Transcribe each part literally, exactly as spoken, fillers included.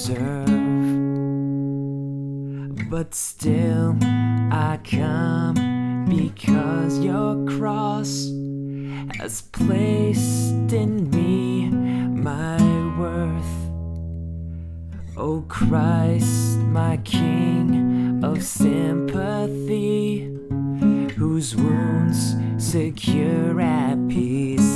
deserve, but still I come because your cross has placed in me my worth. O Christ, my King of sympathy, whose wounds secure at peace,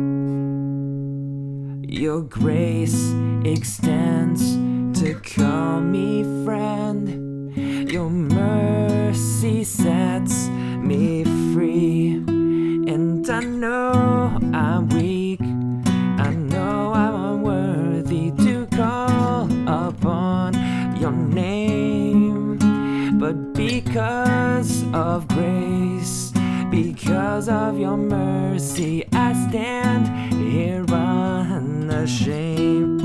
your grace extends to call me friend. Your mercy sets me free. And I know I'm weak, I know I'm unworthy to call upon your name, but because of grace, because of your mercy, I stand here unashamed.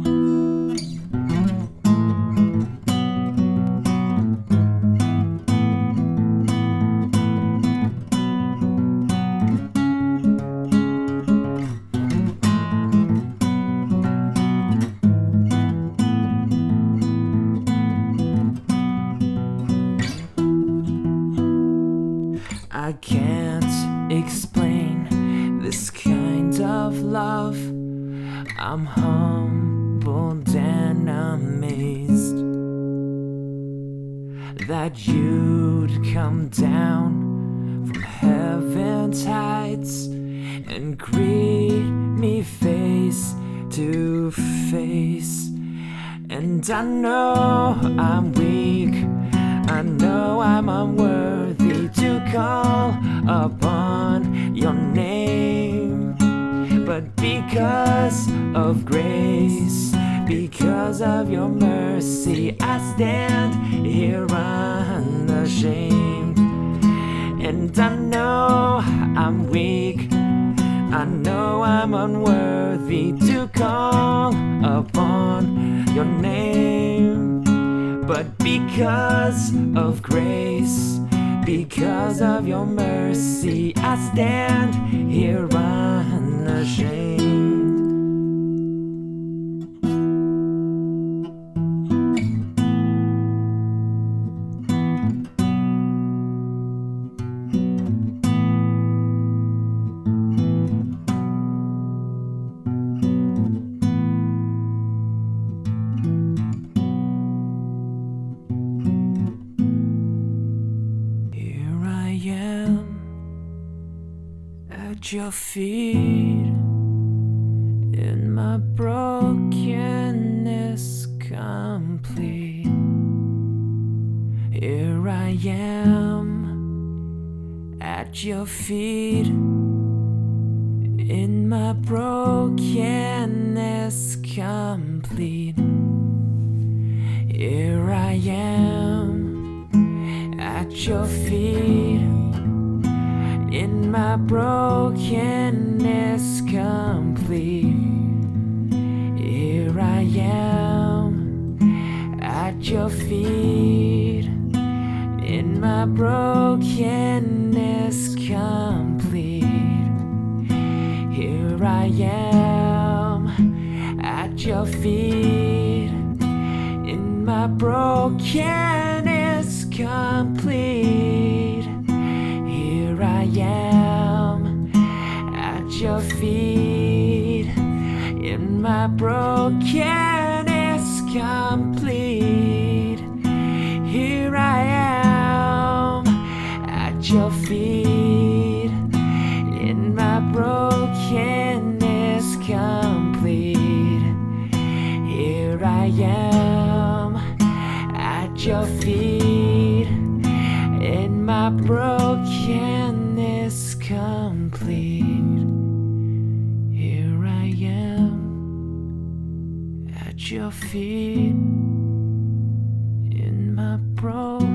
I can't explain this kind of love. I'm humbled and amazed that you'd come down from heaven's heights and greet me face to face. And I know I'm weak, I know I'm unworthy to call upon your name, but because of grace, because of your mercy, I stand here unashamed. And I know I'm weak, I know I'm unworthy to call upon your name, but because of grace, because of your mercy, I stand here unashamed. At your feet, in my brokenness complete. Here I am at your feet, in my brokenness complete. Here I am at your feet, in my brokenness complete. Here I am at your feet, in my brokenness complete. Here I am at your feet, in my brokenness complete. Here I am at your feet, in my brokenness complete. Here I am at your feet, in my brokenness complete. Here I am at your feet, in my brokenness complete. Here I am at your feet, in my brokenness